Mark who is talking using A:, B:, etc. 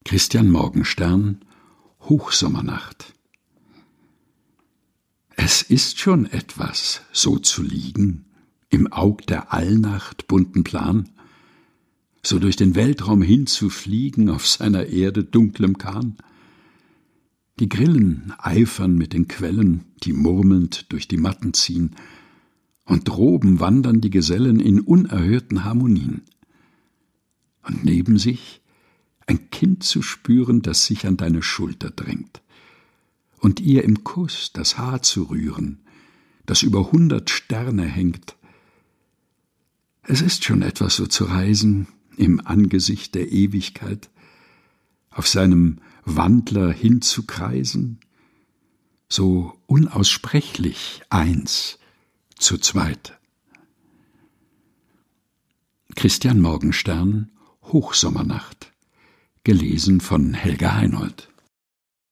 A: Christian Morgenstern, Hochsommernacht. Es ist schon etwas, so zu liegen, im Aug der Allnacht bunten Plan, so durch den Weltraum hinzufliegen auf seiner Erde dunklem Kahn. Die Grillen eifern mit den Quellen, die murmelnd durch die Matten ziehen, und droben wandern die Gesellen in unerhörten Harmonien. Und neben sich ein Kind zu spüren, das sich an deine Schulter drängt, und ihr im Kuss das Haar zu rühren, das über 100 Sterne hängt. Es ist schon etwas, so zu reisen im Angesicht der Ewigkeit, auf seinem Wandler hinzukreisen, so unaussprechlich eins zu zweit. Christian Morgenstern, Hochsommernacht, gelesen von Helga Heinold.